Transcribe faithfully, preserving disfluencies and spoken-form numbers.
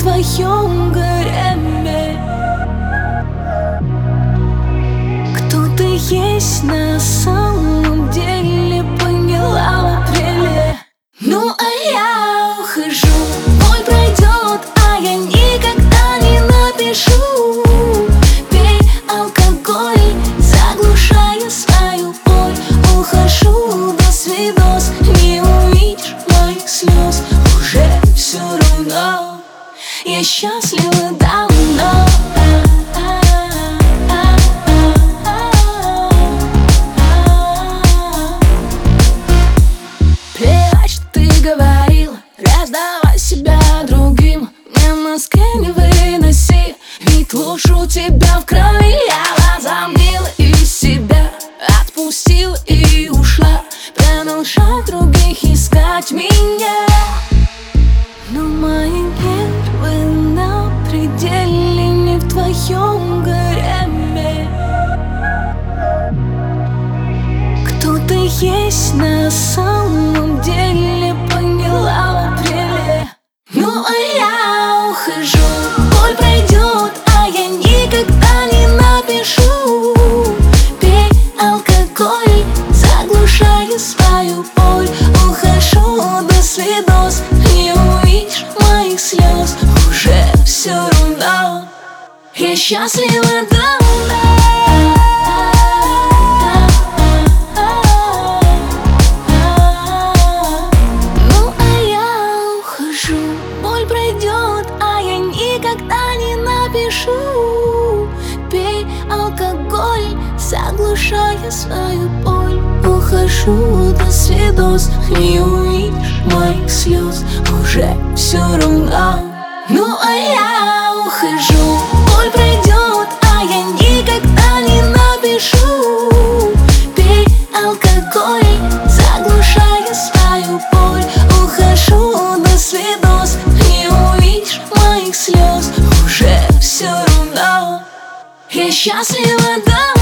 твоем гареме. Кто ты есть на самом деле, поняла в апреле. Ну а я ухожу, боль пройдет, а я никогда не напишу. Пей алкоголь, заглушая свою боль. Ухожу, до свидос, не увидишь моих слез. Уже все равно, я счастлива давно. Плевать, что ты говорил, раздавай себя другим. Мне мозги не выноси, ведь лучше у тебя в крови. Я возомнила и себя отпустила и ушла, продолжай других искать меня. Но мои нервы на пределе, не в твоем гареме. Кто ты есть на самом деле, поняла в апреле. Ну а я ухожу, боль пройдет, а я никогда не напишу. Пей алкоголь, заглушая свою боль. Ухожу, до свидос, не увидишь моих слез. Уже все равно, я счастлива давно. Ну а я ухожу, боль пройдет, а я никогда не напишу. Пей алкоголь, заглушая свою боль. Ухожу, до свидос, не увидишь моих слез. Уже все равно. Ну а я ухожу, боль пройдет, а я никогда не напишу. Пей алкоголь, заглушая свою боль. Ухожу, до свидос, не увидишь моих слез. Уже все равно, я счастлива давно.